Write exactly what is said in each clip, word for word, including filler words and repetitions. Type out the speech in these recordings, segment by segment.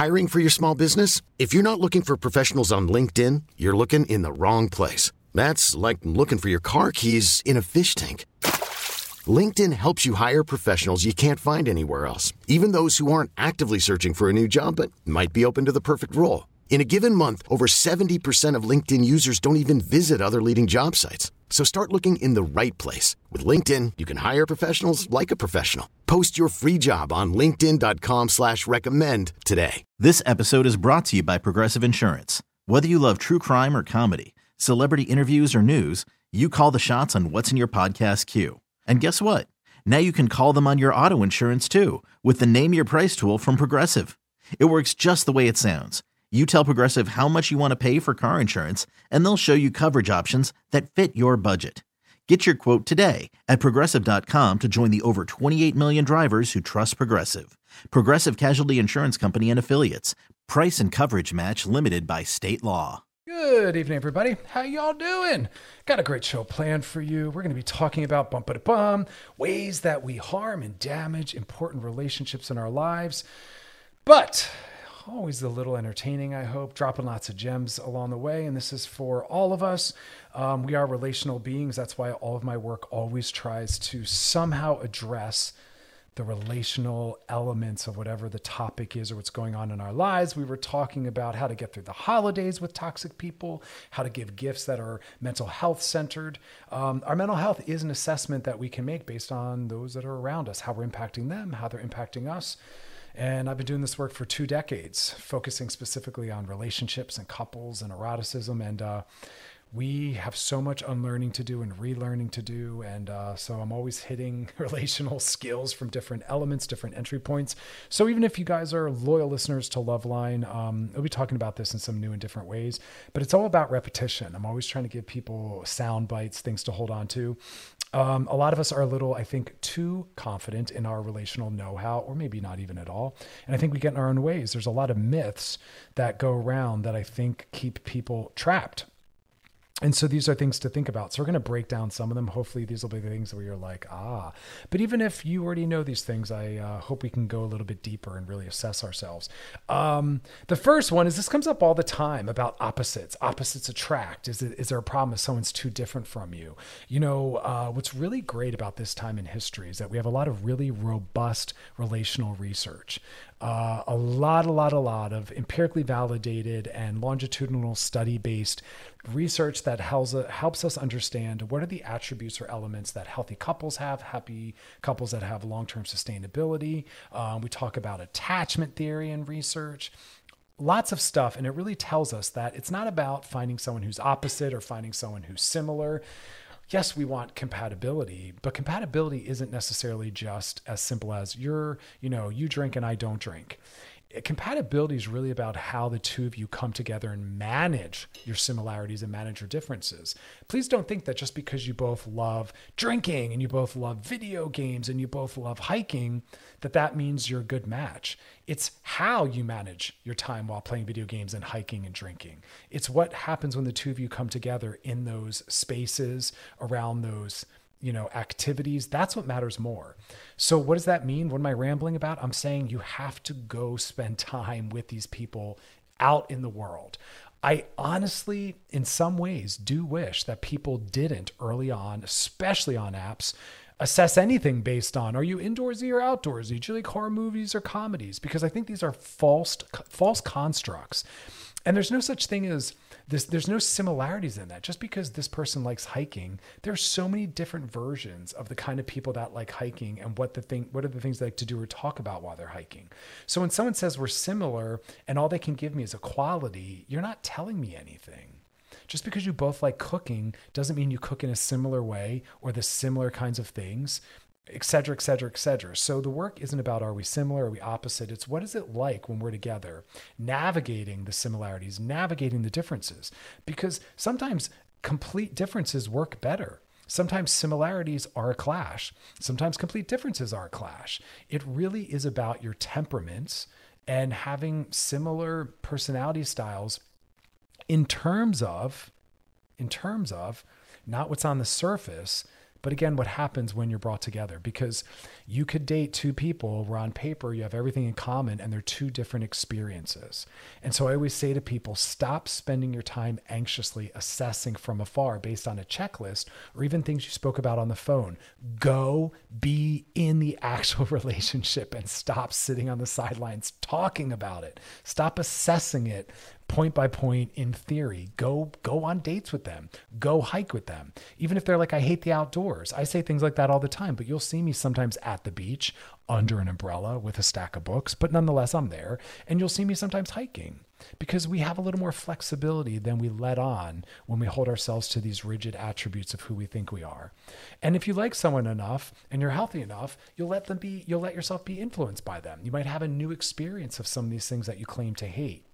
Hiring for your small business? If you're not looking for professionals on LinkedIn, you're looking in the wrong place. That's like looking for your car keys in a fish tank. LinkedIn helps you hire professionals you can't find anywhere else, even those who aren't actively searching for a new job but might be open to the perfect role. In a given month, over seventy percent of LinkedIn users don't even visit other leading job sites. So start looking in the right place. With LinkedIn, you can hire professionals like a professional. Post your free job on linkedin dot com slash recommend today. This episode is brought to you by Progressive Insurance. Whether you love true crime or comedy, celebrity interviews or news, you call the shots on what's in your podcast queue. And guess what? Now you can call them on your auto insurance too with the Name Your Price tool from Progressive. It works just the way it sounds. You tell Progressive how much you want to pay for car insurance, and they'll show you coverage options that fit your budget. Get your quote today at progressive dot com to join the over twenty-eight million drivers who trust Progressive. Progressive Casualty Insurance Company and Affiliates. Price and coverage match limited by state law. Good evening, everybody. How y'all doing? Got a great show planned for you. We're going to be talking about bum ba bum ways that we harm and damage important relationships in our lives. But always a little entertaining, I hope, dropping lots of gems along the way. And this is for all of us. Um, we are relational beings. That's why all of my work always tries to somehow address the relational elements of whatever the topic is or what's going on in our lives. We were talking about how to get through the holidays with toxic people, how to give gifts that are mental health centered. Um, our mental health is an assessment that we can make based on those that are around us, how we're impacting them, how they're impacting us. And I've been doing this work for two decades, focusing specifically on relationships and couples and eroticism. And uh, we have so much unlearning to do and relearning to do. And uh, so I'm always hitting relational skills from different elements, different entry points. So even if you guys are loyal listeners to Loveline, um, I'll be talking about this in some new and different ways. But it's all about repetition. I'm always trying to give people sound bites, things to hold on to. Um, a lot of us are a little, I think, too confident in our relational know-how, or maybe not even at all. And I think we get in our own ways. There's a lot of myths that go around that I think keep people trapped. And so these are things to think about. So we're going to break down some of them. Hopefully these will be the things where you're like, ah, but even if you already know these things, I uh, hope we can go a little bit deeper and really assess ourselves. Um, the first one is this comes up all the time about opposites. Opposites attract. Is it, is there a problem if someone's too different from you? You know, uh, what's really great about this time in history is that we have a lot of really robust relational research. Uh, a lot, a lot, a lot of empirically validated and longitudinal study-based research that helps, uh, helps us understand what are the attributes or elements that healthy couples have, happy couples that have long-term sustainability. Um, we talk about attachment theory and research. Lots of stuff, and it really tells us that it's not about finding someone who's opposite or finding someone who's similar. Yes, we want compatibility, but compatibility isn't necessarily just as simple as you're, you know, you drink and I don't drink. Compatibility is really about how the two of you come together and manage your similarities and manage your differences. Please don't think that just because you both love drinking and you both love video games and you both love hiking, that that means you're a good match. It's how you manage your time while playing video games and hiking and drinking. It's what happens when the two of you come together in those spaces around those, you know, activities. That's what matters more. So what does that mean? What am I rambling about? I'm saying you have to go spend time with these people out in the world. I honestly, in some ways, do wish that people didn't early on, especially on apps, assess anything based on, are you indoorsy or outdoorsy? Do you like horror movies or comedies? Because I think these are false, false constructs. And there's no such thing as this. There's no similarities in that. Just because this person likes hiking, there's so many different versions of the kind of people that like hiking and what the thing, what are the things they like to do or talk about while they're hiking. So when someone says we're similar and all they can give me is a quality, you're not telling me anything. Just because you both like cooking doesn't mean you cook in a similar way or the similar kinds of things, et cetera, et cetera, et cetera. So the work isn't about, are we similar? Are we opposite? It's what is it like when we're together, navigating the similarities, navigating the differences, because sometimes complete differences work better. Sometimes similarities are a clash. Sometimes complete differences are a clash. It really is about your temperaments and having similar personality styles in terms of, in terms of not what's on the surface, But again, what happens when you're brought together? Because you could date two people where on paper you have everything in common and they're two different experiences. And so I always say to people, stop spending your time anxiously assessing from afar based on a checklist or even things you spoke about on the phone. Go be in the actual relationship and stop sitting on the sidelines talking about it. Stop assessing it point by point in theory. Go go on dates with them. Go hike with them. Even if they're like, I hate the outdoors. I say things like that all the time, but you'll see me sometimes at the beach under an umbrella with a stack of books, but nonetheless, I'm there. And you'll see me sometimes hiking because we have a little more flexibility than we let on when we hold ourselves to these rigid attributes of who we think we are. And if you like someone enough and you're healthy enough, you'll let them be, you'll let yourself be influenced by them. You might have a new experience of some of these things that you claim to hate.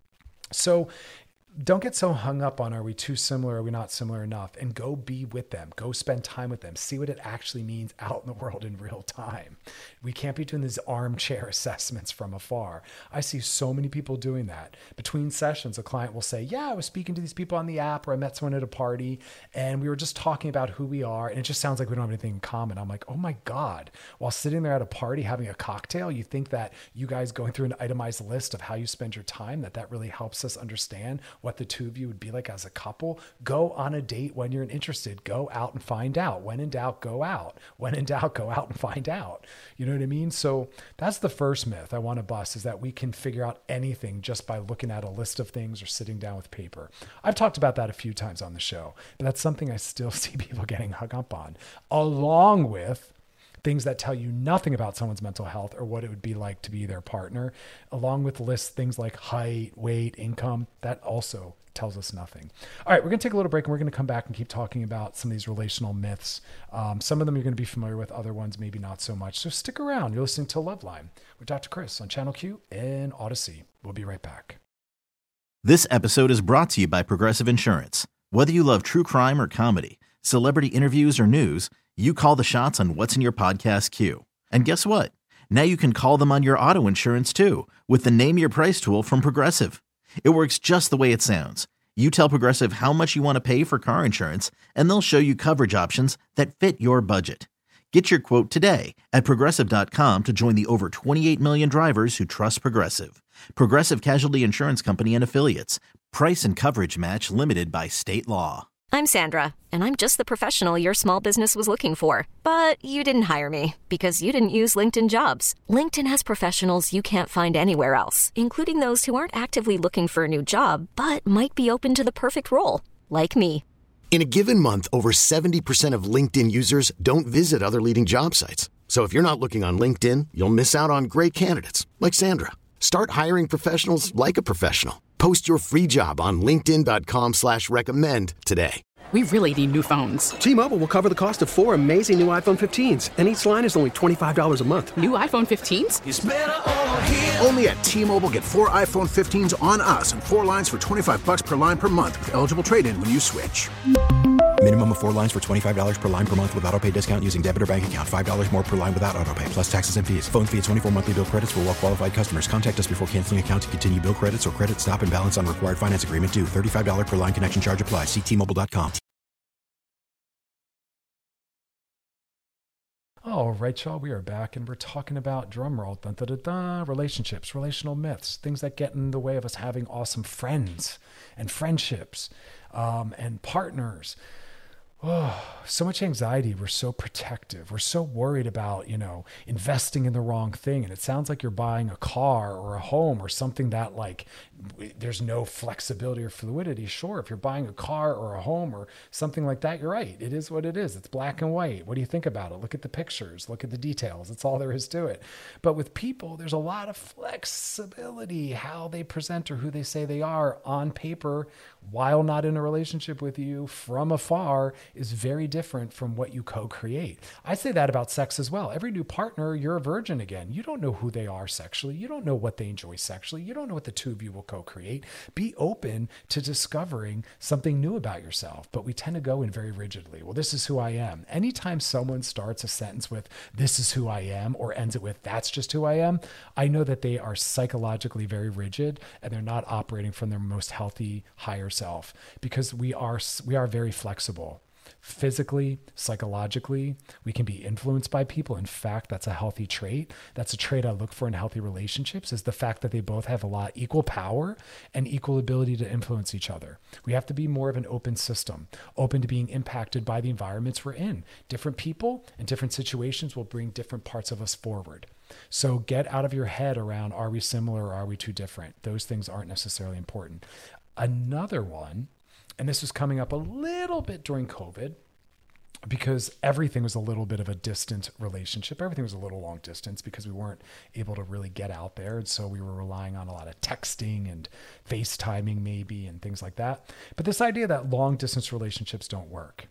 So don't get so hung up on, are we too similar? Are we not similar enough? And go be with them. Go spend time with them. See what it actually means out in the world in real time. We can't be doing these armchair assessments from afar. I see so many people doing that. Between sessions, a client will say, yeah, I was speaking to these people on the app or I met someone at a party and we were just talking about who we are. And it just sounds like we don't have anything in common. I'm like, oh my God, while sitting there at a party having a cocktail, you think that you guys going through an itemized list of how you spend your time, that that really helps us understand what the two of you would be like as a couple. Go on a date when you're interested. Go out and find out. When in doubt, go out. When in doubt, go out and find out. You know what I mean? So that's the first myth I want to bust, is that we can figure out anything just by looking at a list of things or sitting down with paper. I've talked about that a few times on the show, but that's something I still see people getting hung up on, along with things that tell you nothing about someone's mental health or what it would be like to be their partner, along with lists, things like height, weight, income, that also tells us nothing. All right, we're going to take a little break and we're going to come back and keep talking about some of these relational myths. Um, some of them you're going to be familiar with, other ones maybe not so much. So stick around. You're listening to Loveline with Doctor Chris on Channel Q and Odyssey. We'll be right back. This episode is brought to you by Progressive Insurance. Whether you love true crime or comedy, celebrity interviews or news, you call the shots on what's in your podcast queue. And guess what? Now you can call them on your auto insurance too with the Name Your Price tool from Progressive. It works just the way it sounds. You tell Progressive how much you want to pay for car insurance, and they'll show you coverage options that fit your budget. Get your quote today at Progressive dot com to join the over twenty-eight million drivers who trust Progressive. Progressive Casualty Insurance Company and Affiliates. Price and coverage match limited by state law. I'm Sandra, and I'm just the professional your small business was looking for. But you didn't hire me because you didn't use LinkedIn Jobs. LinkedIn has professionals you can't find anywhere else, including those who aren't actively looking for a new job, but might be open to the perfect role, like me. In a given month, over seventy percent of LinkedIn users don't visit other leading job sites. So if you're not looking on LinkedIn, you'll miss out on great candidates like Sandra. Start hiring professionals like a professional. Post your free job on linkedin dot com slash recommend today. We really need new phones. T-Mobile will cover the cost of four amazing new iPhone fifteens, and each line is only twenty-five dollars a month. New iPhone fifteens? It's better over here. Only at T-Mobile, get four iPhone fifteens on us and four lines for twenty-five dollars per line per month with eligible trade-in when you switch. Minimum of four lines for twenty-five dollars per line per month with autopay discount using debit or bank account. five dollars more per line without autopay, plus taxes and fees. Phone fee at twenty-four monthly bill credits for well-qualified customers. Contact us before canceling account to continue bill credits or credit stop and balance on required finance agreement due. thirty-five dollars per line connection charge applies. See T Mobile dot com. All right, y'all, we are back and we're talking about, drumroll, dun, dun, dun, dun, relationships, relational myths, things that get in the way of us having awesome friends and friendships um, and partners. Oh, so much anxiety. We're so protective. We're so worried about, you know, investing in the wrong thing. And it sounds like you're buying a car or a home or something that like there's no flexibility or fluidity. Sure, if you're buying a car or a home or something like that, you're right. It is what it is. It's black and white. What do you think about it? Look at the pictures. Look at the details. That's all there is to it. But with people, there's a lot of flexibility, how they present or who they say they are on paper while not in a relationship with you from afar is very different from what you co-create. I say that about sex as well. Every new partner, you're a virgin again. You don't know who they are sexually. You don't know what they enjoy sexually. You don't know what the two of you will co-create. Be open to discovering something new about yourself. But we tend to go in very rigidly. Well, this is who I am. Anytime someone starts a sentence with, this is who I am, or ends it with, that's just who I am, I know that they are psychologically very rigid and they're not operating from their most healthy, higher self, because we are, we are very flexible. physically, psychologically. We can be influenced by people. In fact, that's a healthy trait. That's a trait I look for in healthy relationships, is the fact that they both have a lot equal power and equal ability to influence each other. We have to be more of an open system, open to being impacted by the environments we're in. Different people and different situations will bring different parts of us forward. So get out of your head around, are we similar or are we too different? Those things aren't necessarily important. Another one, and this was coming up a little bit during COVID, because everything was a little bit of a distant relationship. Everything was a little long distance because we weren't able to really get out there. And so we were relying on a lot of texting and FaceTiming maybe and things like that. But this idea that long distance relationships don't work.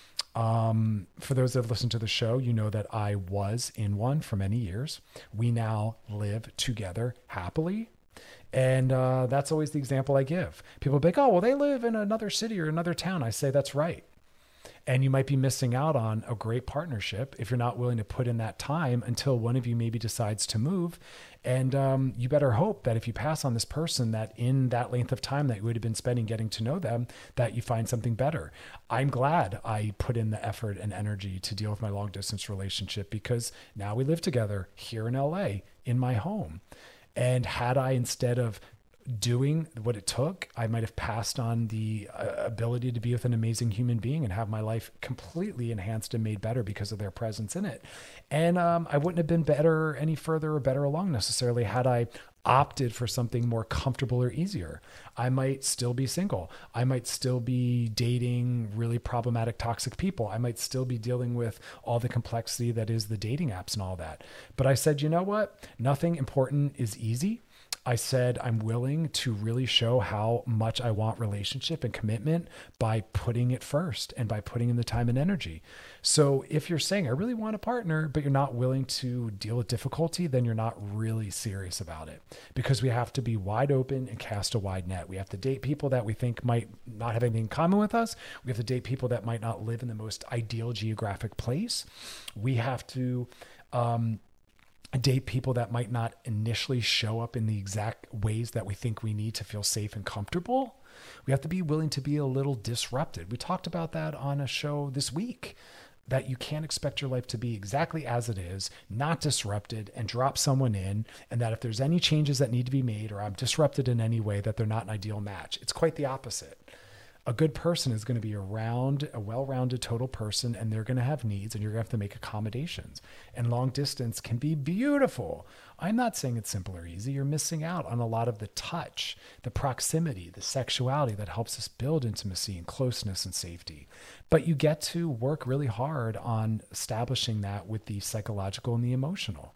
Um, for those that have listened to the show, you know that I was in one for many years. We now live together happily. And uh, that's always the example I give. People be like, oh, well, they live in another city or another town. I say, that's right. And you might be missing out on a great partnership if you're not willing to put in that time until one of you maybe decides to move. And um, you better hope that if you pass on this person, that in that length of time that you would have been spending getting to know them, that you find something better. I'm glad I put in the effort and energy to deal with my long distance relationship, because now we live together here in L A in my home. And had I, instead of doing what it took, I might have passed on the uh, ability to be with an amazing human being and have my life completely enhanced and made better because of their presence in it. And um, I wouldn't have been better any further or better along necessarily had I opted for something more comfortable or easier. I might still be single. I might still be dating really problematic, toxic people. I might still be dealing with all the complexity that is the dating apps and all that. But I said, you know what? Nothing important is easy. I said, I'm willing to really show how much I want relationship and commitment by putting it first and by putting in the time and energy. So if you're saying, I really want a partner, but you're not willing to deal with difficulty, then you're not really serious about it, because we have to be wide open and cast a wide net. We have to date people that we think might not have anything in common with us. We have to date people that might not live in the most ideal geographic place. We have to, um, date people that might not initially show up in the exact ways that we think we need to feel safe and comfortable. We have to be willing to be a little disrupted. We talked about that on a show this week, that you can't expect your life to be exactly as it is, not disrupted, and drop someone in, and that if there's any changes that need to be made or I'm disrupted in any way, that they're not an ideal match. It's quite the opposite. A good person is going to be around a well-rounded total person, and they're going to have needs, and you're going to have to make accommodations. And long distance can be beautiful. I'm not saying it's simple or easy. You're missing out on a lot of the touch, the proximity, the sexuality that helps us build intimacy and closeness and safety. But you get to work really hard on establishing that with the psychological and the emotional.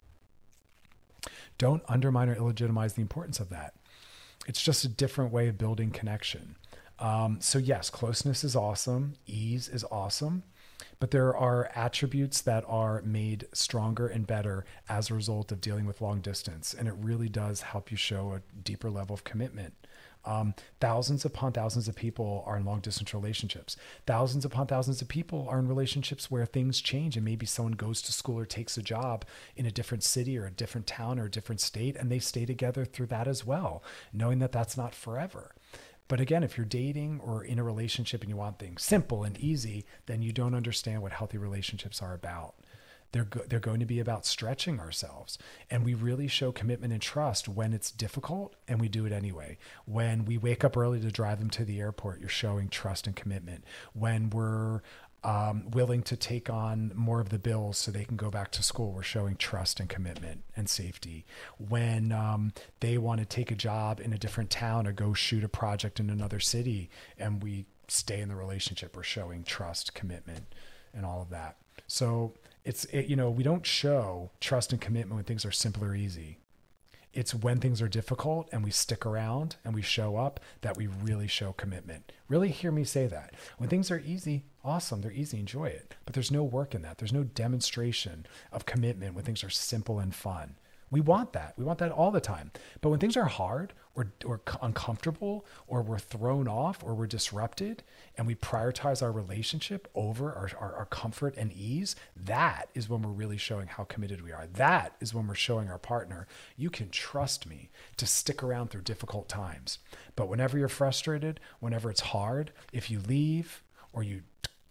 Don't undermine or illegitimize the importance of that. It's just a different way of building connection. Um, so yes, closeness is awesome. Ease is awesome, but there are attributes that are made stronger and better as a result of dealing with long distance. And it really does help you show a deeper level of commitment. Um, thousands upon thousands of people are in long distance relationships. Thousands upon thousands of people are in relationships where things change, and maybe someone goes to school or takes a job in a different city or a different town or a different state, and they stay together through that as well, knowing that that's not forever. But again, if you're dating or in a relationship and you want things simple and easy, then you don't understand what healthy relationships are about. They're go- they're going to be about stretching ourselves. And we really show commitment and trust when it's difficult, and we do it anyway. When we wake up early to drive them to the airport, you're showing trust and commitment. When we're um, willing to take on more of the bills so they can go back to school, we're showing trust and commitment and safety. When um, they want to take a job in a different town or go shoot a project in another city, and we stay in the relationship, we're showing trust, commitment, and all of that. So it's, it, you know, we don't show trust and commitment when things are simple or easy. It's when things are difficult and we stick around and we show up that we really show commitment. Really hear me say that. When things are easy, awesome, they're easy, enjoy it. But there's no work in that. There's no demonstration of commitment when things are simple and fun. We want that. We want that all the time. But when things are hard or, or uncomfortable, or we're thrown off, or we're disrupted, and we prioritize our relationship over our, our, our comfort and ease, that is when we're really showing how committed we are. That is when we're showing our partner, you can trust me to stick around through difficult times. But whenever you're frustrated, whenever it's hard, if you leave or you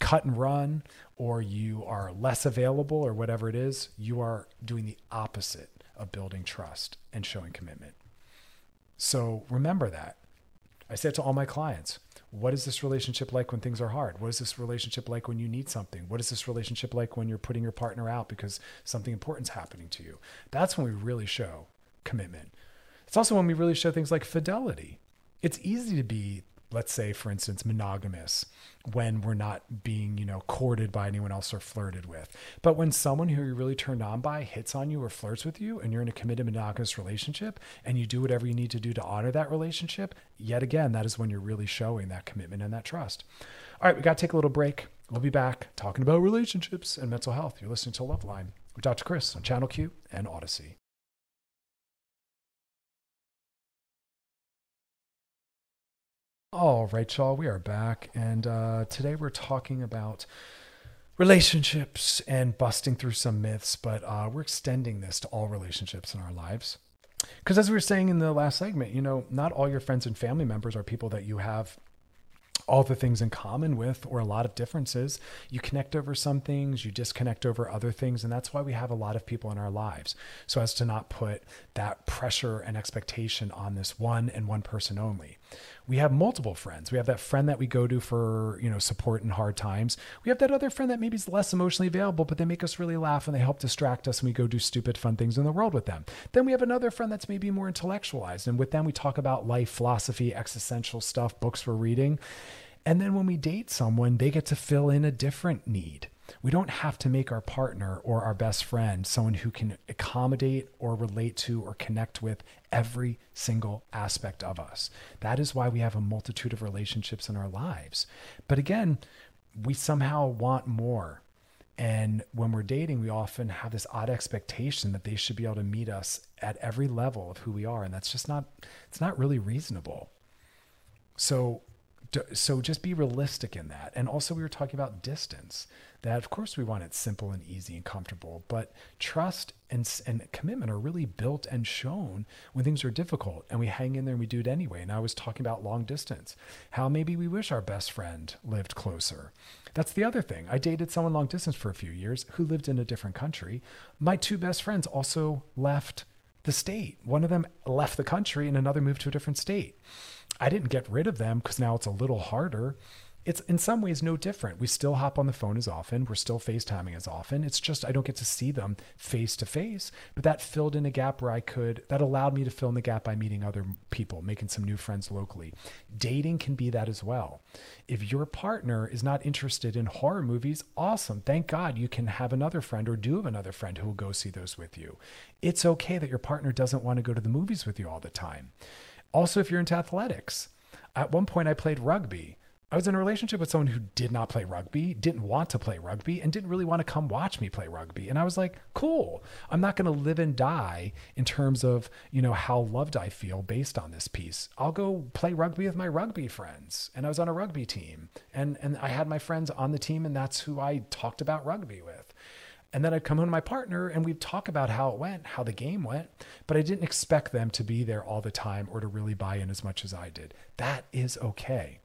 cut and run, or you are less available, or whatever it is, you are doing the opposite of building trust and showing commitment. So remember that. I say it to all my clients. What is this relationship like when things are hard? What is this relationship like when you need something? What is this relationship like when you're putting your partner out because something important's happening to you? That's when we really show commitment. It's also when we really show things like fidelity. It's easy to be, let's say, for instance, monogamous when we're not being, you know, courted by anyone else or flirted with. But when someone who you're really turned on by hits on you or flirts with you, and you're in a committed monogamous relationship, and you do whatever you need to do to honor that relationship, yet again, that is when you're really showing that commitment and that trust. All right, we got to take a little break. We'll be back talking about relationships and mental health. You're listening to Loveline with Doctor Chris on Channel Q and Odyssey. All right, y'all, we are back. And uh, today we're talking about relationships and busting through some myths, but uh, we're extending this to all relationships in our lives. Because as we were saying in the last segment, you know, not all your friends and family members are people that you have all the things in common with, or a lot of differences. You connect over some things, you disconnect over other things. And that's why we have a lot of people in our lives, so as to not put that pressure and expectation on this one and one person only. We have multiple friends. We have that friend that we go to for, you know, support in hard times. We have that other friend that maybe is less emotionally available, but they make us really laugh and they help distract us, and we go do stupid fun things in the world with them. Then we have another friend that's maybe more intellectualized, and with them we talk about life, philosophy, existential stuff, books we're reading. And then when we date someone, they get to fill in a different need. We don't have to make our partner or our best friend someone who can accommodate or relate to or connect with every single aspect of us. That is why we have a multitude of relationships in our lives. But again, we somehow want more. And when we're dating, we often have this odd expectation that they should be able to meet us at every level of who we are. And that's just not, it's not really reasonable. So So just be realistic in that. And also we were talking about distance, that of course we want it simple and easy and comfortable, but trust and, and commitment are really built and shown when things are difficult, and we hang in there and we do it anyway. And I was talking about long distance, how maybe we wish our best friend lived closer. That's the other thing. I dated someone long distance for a few years who lived in a different country. My two best friends also left the state. One of them left the country and another moved to a different state. I didn't get rid of them because now it's a little harder. It's in some ways no different. We still hop on the phone as often. We're still FaceTiming as often. It's just I don't get to see them face to face, but that filled in a gap where I could, that allowed me to fill in the gap by meeting other people, making some new friends locally. Dating can be that as well. If your partner is not interested in horror movies, awesome. Thank God you can have another friend, or do have another friend who will go see those with you. It's okay that your partner doesn't want to go to the movies with you all the time. Also, if you're into athletics, at one point I played rugby. I was in a relationship with someone who did not play rugby, didn't want to play rugby, and didn't really want to come watch me play rugby. And I was like, cool, I'm not going to live and die in terms of, you know, how loved I feel based on this piece. I'll go play rugby with my rugby friends. And I was on a rugby team, and, and I had my friends on the team, and that's who I talked about rugby with. And then I'd come home to my partner and we'd talk about how it went, how the game went, but I didn't expect them to be there all the time or to really buy in as much as I did. That is okay.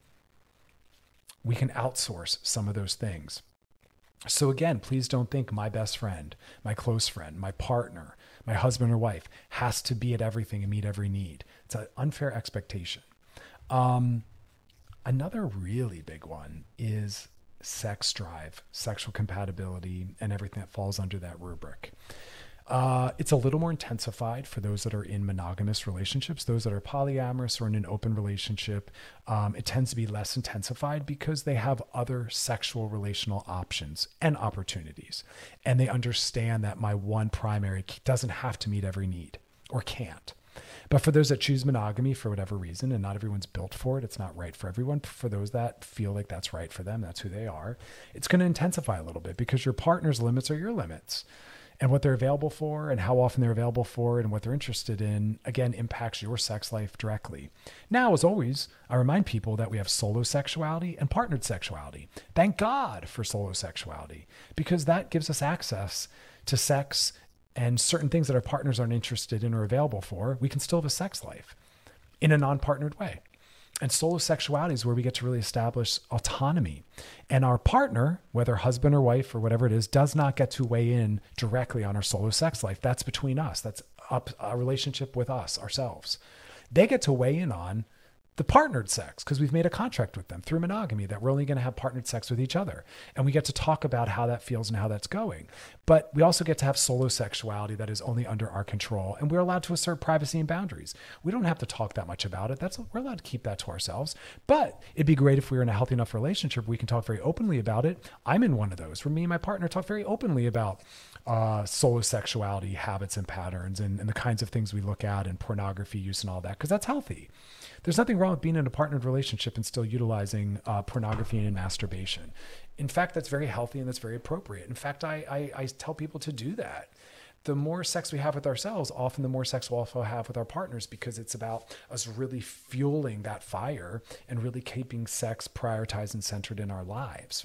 We can outsource some of those things. So again, please don't think my best friend, my close friend, my partner, my husband or wife has to be at everything and meet every need. It's an unfair expectation. Um, another really big one is sex drive, sexual compatibility, and everything that falls under that rubric. Uh, it's a little more intensified for those that are in monogamous relationships. Those that are polyamorous or in an open relationship, um, it tends to be less intensified because they have other sexual relational options and opportunities. And they understand that my one primary doesn't have to meet every need, or can't. But for those that choose monogamy for whatever reason, and not everyone's built for it, it's not right for everyone. For those that feel like that's right for them, that's who they are, it's going to intensify a little bit because your partner's limits are your limits. And what they're available for and how often they're available for and what they're interested in, again, impacts your sex life directly. Now, as always, I remind people that we have solo sexuality and partnered sexuality. Thank God for solo sexuality, because that gives us access to sex and certain things that our partners aren't interested in or available for. We can still have a sex life in a non-partnered way. And solo sexuality is where we get to really establish autonomy. And our partner, whether husband or wife or whatever it is, does not get to weigh in directly on our solo sex life. That's between us. That's up a relationship with us, ourselves. They get to weigh in on the partnered sex because we've made a contract with them through monogamy that we're only going to have partnered sex with each other. And we get to talk about how that feels and how that's going. But we also get to have solo sexuality that is only under our control. And we're allowed to assert privacy and boundaries. We don't have to talk that much about it. That's we're allowed to keep that to ourselves. But it'd be great if we were in a healthy enough relationship where we can talk very openly about it. I'm in one of those where me and my partner talk very openly about uh, solo sexuality, habits and patterns, and, and the kinds of things we look at and pornography use and all that, because that's healthy. There's nothing wrong with being in a partnered relationship and still utilizing uh, pornography and masturbation. In fact, that's very healthy and that's very appropriate. In fact, I, I, I tell people to do that. The more sex we have with ourselves, often the more sex we'll also have with our partners, because it's about us really fueling that fire and really keeping sex prioritized and centered in our lives.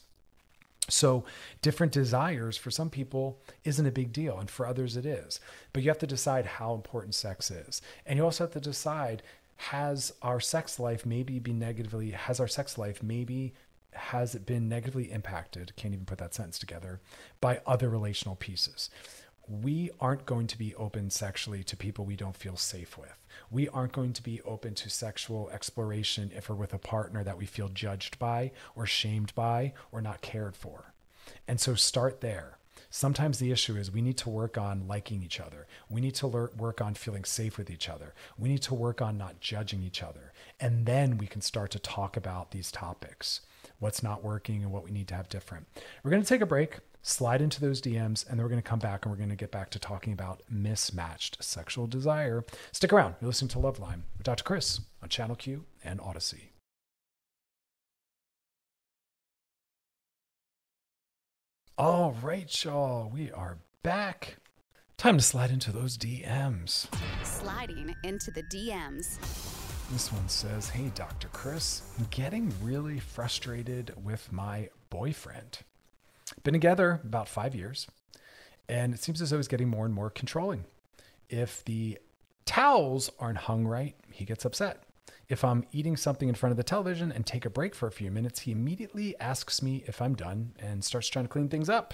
So different desires for some people isn't a big deal, and for others it is. But you have to decide how important sex is. And you also have to decide, has our sex life maybe been negatively, has our sex life maybe, has it been negatively impacted, can't even put that sentence together, by other relational pieces. We aren't going to be open sexually to people we don't feel safe with. We aren't going to be open to sexual exploration if we're with a partner that we feel judged by or shamed by or not cared for. And so start there. Sometimes the issue is we need to work on liking each other. We need to learn, work on feeling safe with each other. We need to work on not judging each other. And then we can start to talk about these topics, what's not working and what we need to have different. We're going to take a break, slide into those D Ms, and then we're going to come back and we're going to get back to talking about mismatched sexual desire. Stick around. You're listening to Loveline with Doctor Chris on Channel Q and Odyssey. All right, y'all, we are back. Time to slide into those D Ms. Sliding into the D Ms. This one says, hey, Doctor Chris, I'm getting really frustrated with my boyfriend. Been together about five years, and it seems as though he's getting more and more controlling. If the towels aren't hung right, he gets upset. If I'm eating something in front of the television and take a break for a few minutes, he immediately asks me if I'm done and starts trying to clean things up.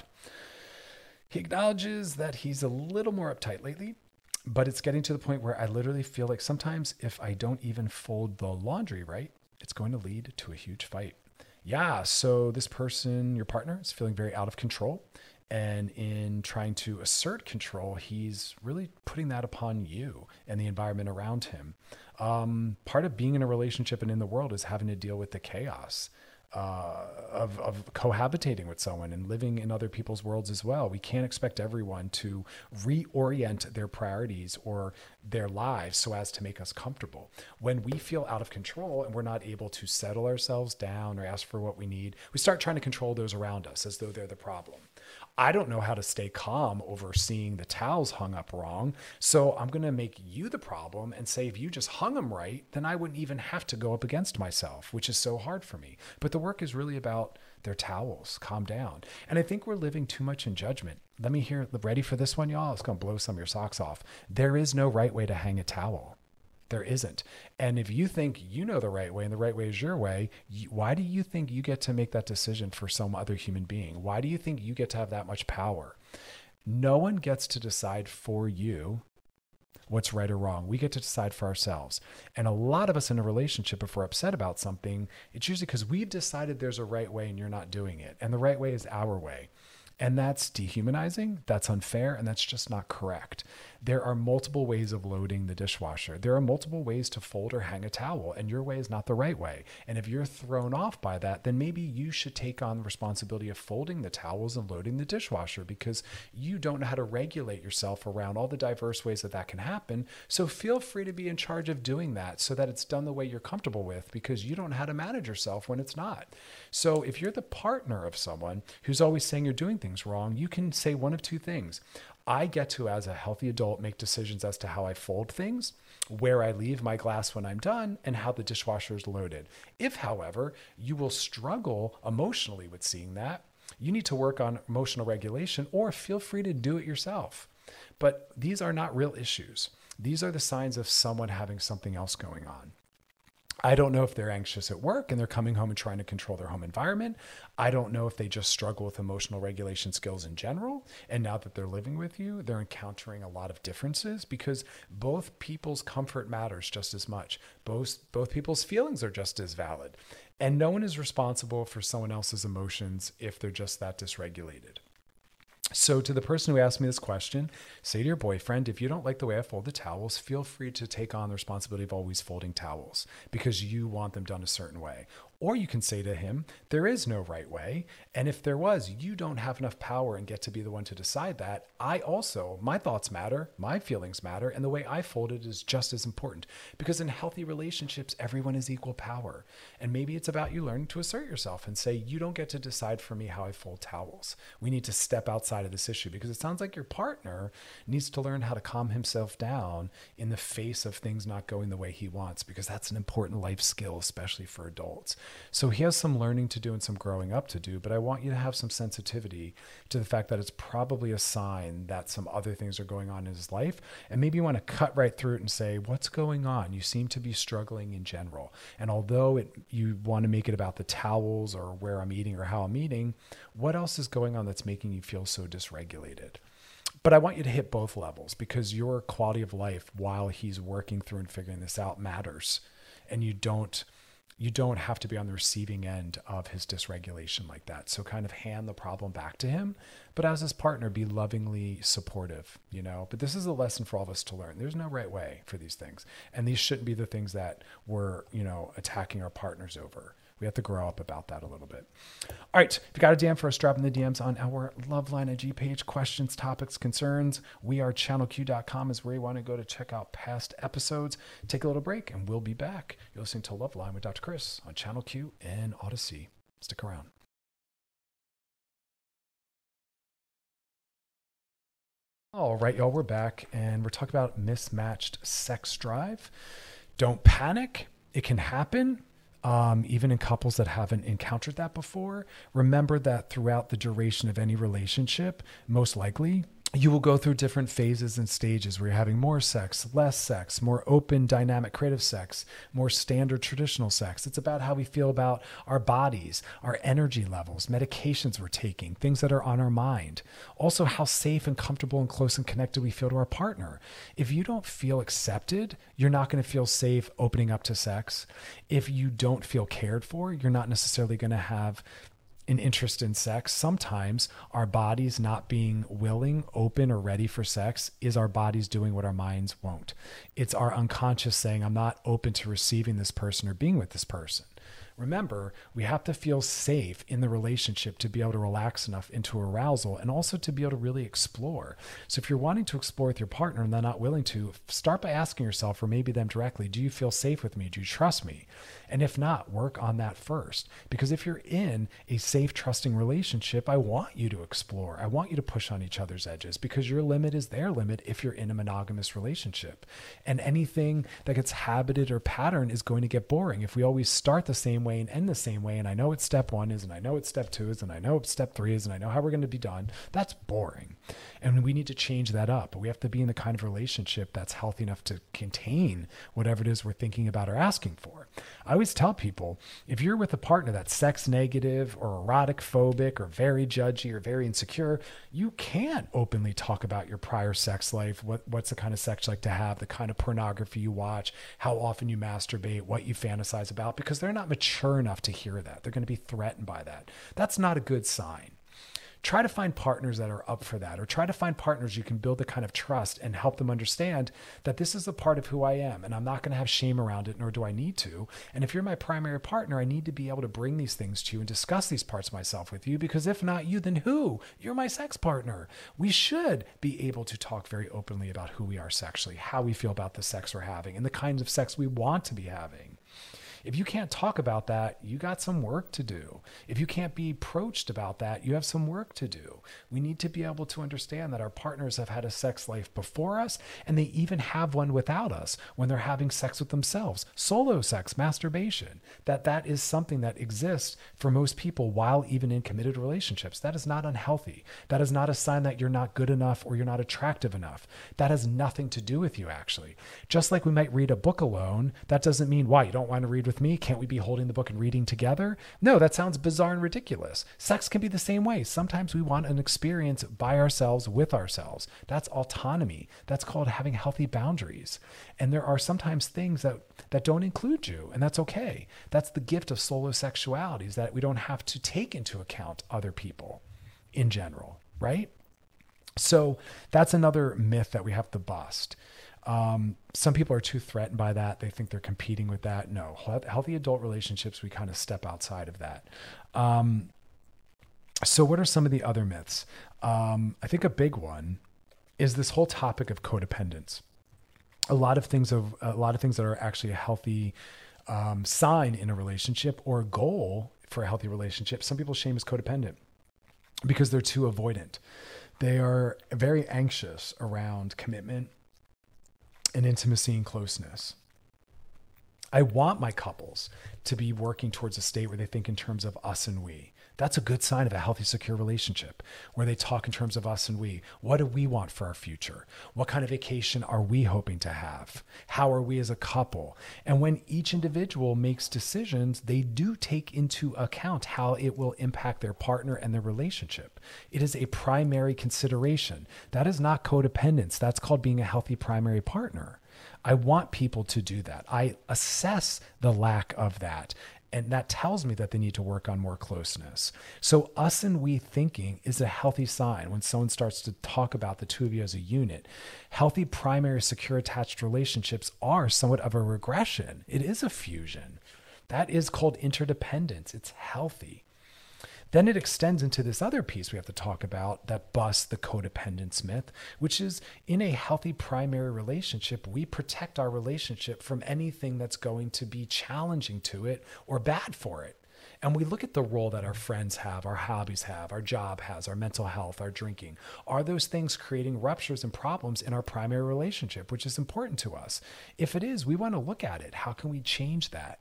He acknowledges that he's a little more uptight lately, but it's getting to the point where I literally feel like sometimes if I don't even fold the laundry right, it's going to lead to a huge fight. Yeah, so this person, your partner, is feeling very out of control. And in trying to assert control, he's really putting that upon you and the environment around him. Um, part of being in a relationship and in the world is having to deal with the chaos uh, of, of cohabitating with someone and living in other people's worlds as well. We can't expect everyone to reorient their priorities or their lives so as to make us comfortable. When we feel out of control and we're not able to settle ourselves down or ask for what we need, we start trying to control those around us as though they're the problem. I don't know how to stay calm over seeing the towels hung up wrong. So I'm going to make you the problem and say, if you just hung them right, then I wouldn't even have to go up against myself, which is so hard for me. But the work is really about their towels. Calm down. And I think we're living too much in judgment. Let me hear, ready for this one, y'all? It's going to blow some of your socks off. There is no right way to hang a towel. There isn't. And if you think you know the right way and the right way is your way, you, why do you think you get to make that decision for some other human being? Why do you think you get to have that much power? No one gets to decide for you what's right or wrong. We get to decide for ourselves. And a lot of us in a relationship, if we're upset about something, it's usually because we've decided there's a right way and you're not doing it. And the right way is our way. And that's dehumanizing, that's unfair, and that's just not correct. There are multiple ways of loading the dishwasher. There are multiple ways to fold or hang a towel, and your way is not the right way. And if you're thrown off by that, then maybe you should take on the responsibility of folding the towels and loading the dishwasher, because you don't know how to regulate yourself around all the diverse ways that that can happen. So feel free to be in charge of doing that so that it's done the way you're comfortable with, because you don't know how to manage yourself when it's not. So if you're the partner of someone who's always saying you're doing things wrong, you can say one of two things. I get to, as a healthy adult, make decisions as to how I fold things, where I leave my glass when I'm done, and how the dishwasher is loaded. If, however, you will struggle emotionally with seeing that, you need to work on emotional regulation, or feel free to do it yourself. But these are not real issues. These are the signs of someone having something else going on. I don't know if they're anxious at work and they're coming home and trying to control their home environment. I don't know if they just struggle with emotional regulation skills in general. And now that they're living with you, they're encountering a lot of differences because both people's comfort matters just as much. Both, both people's feelings are just as valid. And no one is responsible for someone else's emotions if they're just that dysregulated. So to the person who asked me this question, say to your boyfriend, if you don't like the way I fold the towels, feel free to take on the responsibility of always folding towels because you want them done a certain way. Or you can say to him, there is no right way. And if there was, you don't have enough power and get to be the one to decide that. I also, my thoughts matter, my feelings matter, and the way I fold it is just as important. Because in healthy relationships, everyone is equal power. And maybe it's about you learning to assert yourself and say, you don't get to decide for me how I fold towels. We need to step outside of this issue because it sounds like your partner needs to learn how to calm himself down in the face of things not going the way he wants, because that's an important life skill, especially for adults. So he has some learning to do and some growing up to do, but I want you to have some sensitivity to the fact that it's probably a sign that some other things are going on in his life. And maybe you want to cut right through it and say, what's going on? You seem to be struggling in general. And although it, you want to make it about the towels or where I'm eating or how I'm eating, what else is going on that's making you feel so dysregulated? But I want you to hit both levels because your quality of life while he's working through and figuring this out matters. And you don't You don't have to be on the receiving end of his dysregulation like that. So kind of hand the problem back to him, but as his partner, be lovingly supportive, you know, but this is a lesson for all of us to learn. There's no right way for these things. And these shouldn't be the things that we're, you know, attacking our partners over. We have to grow up about that a little bit. All right. If you got a D M for us, drop in the D Ms on our Loveline I G page. Questions, topics, concerns. We are channel q dot com is where you want to go to check out past episodes. Take a little break and we'll be back. You're listening to Loveline with Doctor Chris on Channel Q and Odyssey. Stick around. All right, y'all, we're back and we're talking about mismatched sex drive. Don't panic. It can happen. Um, even in couples that haven't encountered that before. Remember that throughout the duration of any relationship, most likely you will go through different phases and stages where you're having more sex, less sex, more open, dynamic, creative sex, more standard, traditional sex. It's about how we feel about our bodies, our energy levels, medications we're taking, things that are on our mind. Also, how safe and comfortable and close and connected we feel to our partner. If you don't feel accepted, you're not going to feel safe opening up to sex. If you don't feel cared for, you're not necessarily going to have an interest in sex. Sometimes our bodies not being willing, open, or ready for sex is our bodies doing what our minds won't. It's our unconscious saying, I'm not open to receiving this person or being with this person. Remember, we have to feel safe in the relationship to be able to relax enough into arousal and also to be able to really explore. So if you're wanting to explore with your partner and they're not willing to, start by asking yourself, or maybe them directly, do you feel safe with me? Do you trust me? And if not, work on that first. Because if you're in a safe, trusting relationship, I want you to explore. I want you to push on each other's edges because your limit is their limit if you're in a monogamous relationship. And anything that gets habited or patterned is going to get boring. If we always start the same way and end the same way, and I know what step one is, and I know what step two is, and I know what step three is, and I know how we're going to be done, that's boring. And we need to change that up. We have to be in the kind of relationship that's healthy enough to contain whatever it is we're thinking about or asking for. I always tell people, if you're with a partner that's sex negative or erotic phobic or very judgy or very insecure, you can't openly talk about your prior sex life, what, what's the kind of sex you like to have, the kind of pornography you watch, how often you masturbate, what you fantasize about, because they're not mature enough to hear that. They're going to be threatened by that. That's not a good sign. Try to find partners that are up for that, or try to find partners you can build the kind of trust and help them understand that this is a part of who I am and I'm not going to have shame around it, nor do I need to. And if you're my primary partner, I need to be able to bring these things to you and discuss these parts of myself with you, because if not you, then who? You're my sex partner. We should be able to talk very openly about who we are sexually, how we feel about the sex we're having, and the kinds of sex we want to be having. If you can't talk about that, you got some work to do. If you can't be approached about that, you have some work to do. We need to be able to understand that our partners have had a sex life before us, and they even have one without us when they're having sex with themselves. Solo sex, masturbation, that that is something that exists for most people while even in committed relationships. That is not unhealthy. That is not a sign that you're not good enough or you're not attractive enough. That has nothing to do with you, actually. Just like we might read a book alone, that doesn't mean, why, you don't want to read with with me? Can't we be holding the book and reading together? No, that sounds bizarre and ridiculous. Sex can be the same way. Sometimes we want an experience by ourselves with ourselves. That's autonomy. That's called having healthy boundaries. And there are sometimes things that, that don't include you, and that's okay. That's the gift of solo sexuality, is that we don't have to take into account other people in general, right? So that's another myth that we have to bust. Um, some people are too threatened by that. They think they're competing with that. No, healthy adult relationships, we kind of step outside of that. Um, so what are some of the other myths? Um, I think a big one is this whole topic of codependence. A lot of things of a lot of things that are actually a healthy um, sign in a relationship or a goal for a healthy relationship. Some people shame as codependent because they're too avoidant. They are very anxious around commitment and intimacy and closeness. I want my couples to be working towards a state where they think in terms of us and we. That's a good sign of a healthy, secure relationship, where they talk in terms of us and we. What do we want for our future? What kind of vacation are we hoping to have? How are we as a couple? And when each individual makes decisions, they do take into account how it will impact their partner and their relationship. It is a primary consideration. That is not codependence. That's called being a healthy primary partner. I want people to do that. I assess the lack of that. And that tells me that they need to work on more closeness. So us and we thinking is a healthy sign when someone starts to talk about the two of you as a unit. Healthy primary secure attached relationships are somewhat of a regression. It is a fusion. That is called interdependence. It's healthy. Then it extends into this other piece we have to talk about that busts the codependence myth, which is in a healthy primary relationship, we protect our relationship from anything that's going to be challenging to it or bad for it. And we look at the role that our friends have, our hobbies have, our job has, our mental health, our drinking. Are those things creating ruptures and problems in our primary relationship, which is important to us? If it is, we want to look at it. How can we change that?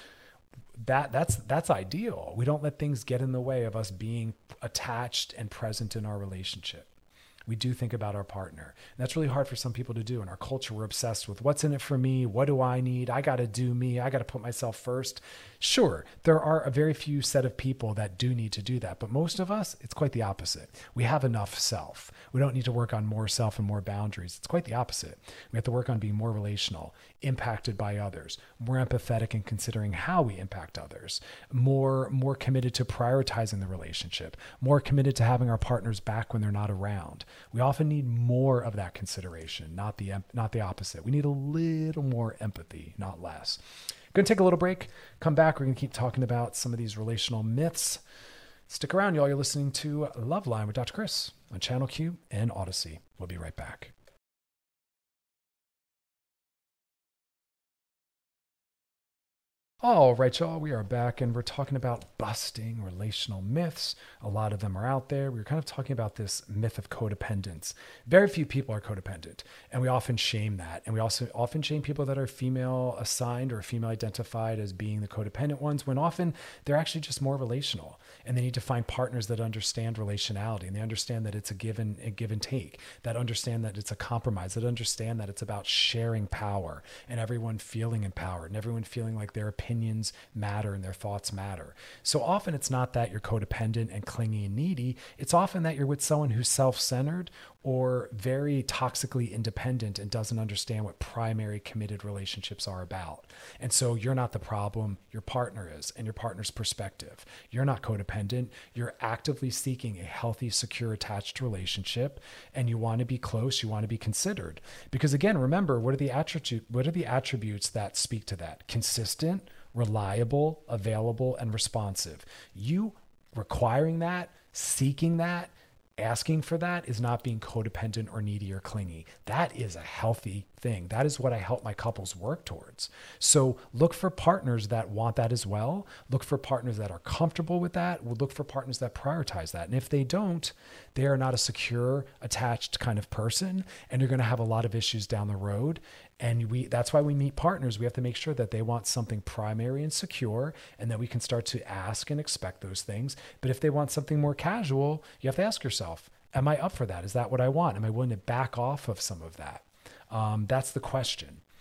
That that's that's ideal. We don't let things get in the way of us being attached and present in our relationship. We do think about our partner. And that's really hard for some people to do. In our culture, we're obsessed with what's in it for me? What do I need? I got to do me. I got to put myself first. Sure, there are a very few set of people that do need to do that. But most of us, it's quite the opposite. We have enough self. We don't need to work on more self and more boundaries. It's quite the opposite. We have to work on being more relational, impacted by others, more empathetic in considering how we impact others, more, more committed to prioritizing the relationship, more committed to having our partners back when they're not around. We often need more of that consideration, not the not the opposite. We need a little more empathy, not less. Going to take a little break. Come back. We're going to keep talking about some of these relational myths. Stick around, y'all. You're listening to Loveline with Doctor Chris on Channel Q and Odyssey. We'll be right back. All right, y'all, we are back and we're talking about busting relational myths. A lot of them are out there. We were kind of talking about this myth of codependence. Very few people are codependent, and we often shame that. And we also often shame people that are female assigned or female identified as being the codependent ones, when often they're actually just more relational. And they need to find partners that understand relationality, and they understand that it's a give and, a give and take, that understand that it's a compromise, that understand that it's about sharing power and everyone feeling empowered and everyone feeling like their opinion opinions matter and their thoughts matter. So often it's not that you're codependent and clingy and needy. It's often that you're with someone who's self-centered or very toxically independent and doesn't understand what primary committed relationships are about. And so you're not the problem, your partner is, and your partner's perspective. You're not codependent. You're actively seeking a healthy, secure, attached relationship, and you want to be close, you want to be considered. Because again, remember, what are the attributes, what are the attributes that speak to that? Consistent, reliable, available, and responsive. You requiring that, seeking that, asking for that is not being codependent or needy or clingy. That is a healthy thing. That is what I help my couples work towards. So look for partners that want that as well. Look for partners that are comfortable with that. We'll look for partners that prioritize that. And if they don't, they are not a secure, attached kind of person, and you're going to have a lot of issues down the road. And we that's why we meet partners. We have to make sure that they want something primary and secure, and that we can start to ask and expect those things. But if they want something more casual, you have to ask yourself, am I up for that? Is that what I want? Am I willing to back off of some of that? Um, that's the question.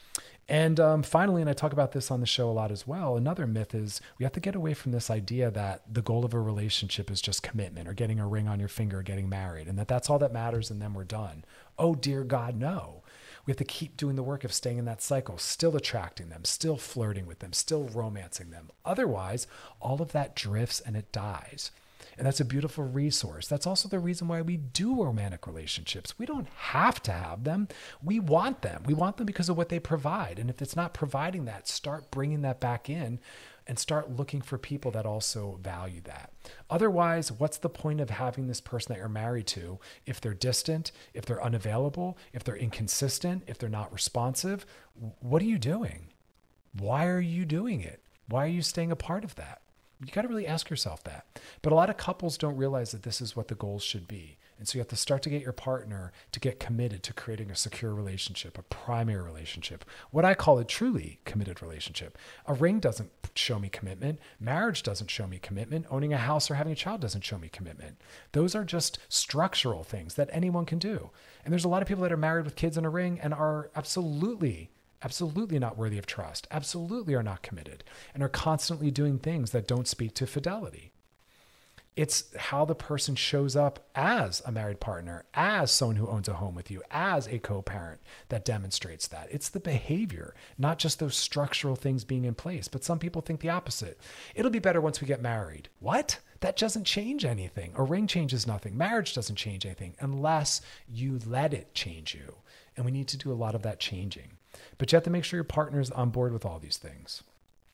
And um, finally, and I talk about this on the show a lot as well, another myth is we have to get away from this idea that the goal of a relationship is just commitment or getting a ring on your finger or getting married, and that that's all that matters and then we're done. Oh, dear God, no. We have to keep doing the work of staying in that cycle, still attracting them, still flirting with them, still romancing them. Otherwise, all of that drifts and it dies. And that's a beautiful resource. That's also the reason why we do romantic relationships. We don't have to have them. We want them. We want them because of what they provide. And if it's not providing that, start bringing that back in and start looking for people that also value that. Otherwise, what's the point of having this person that you're married to if they're distant, if they're unavailable, if they're inconsistent, if they're not responsive? What are you doing? Why are you doing it? Why are you staying a part of that? You got to really ask yourself that. But a lot of couples don't realize that this is what the goals should be. And so you have to start to get your partner to get committed to creating a secure relationship, a primary relationship, what I call a truly committed relationship. A ring doesn't show me commitment. Marriage doesn't show me commitment. Owning a house or having a child doesn't show me commitment. Those are just structural things that anyone can do. And there's a lot of people that are married with kids in a ring and are absolutely absolutely not worthy of trust, absolutely are not committed, and are constantly doing things that don't speak to fidelity. It's how the person shows up as a married partner, as someone who owns a home with you, as a co-parent that demonstrates that. It's the behavior, not just those structural things being in place. But some people think the opposite. It'll be better once we get married. What? That doesn't change anything. A ring changes nothing. Marriage doesn't change anything unless you let it change you. And we need to do a lot of that changing. But you have to make sure your partner's on board with all these things.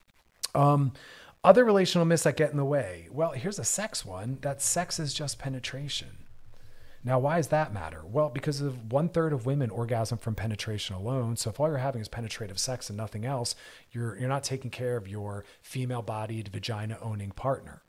Um, other relational myths that get in the way. Well, here's a sex one, that sex is just penetration. Now, why does that matter? Well, because of one third of women orgasm from penetration alone. So if all you're having is penetrative sex and nothing else, you're, you're not taking care of your female-bodied, vagina-owning partner.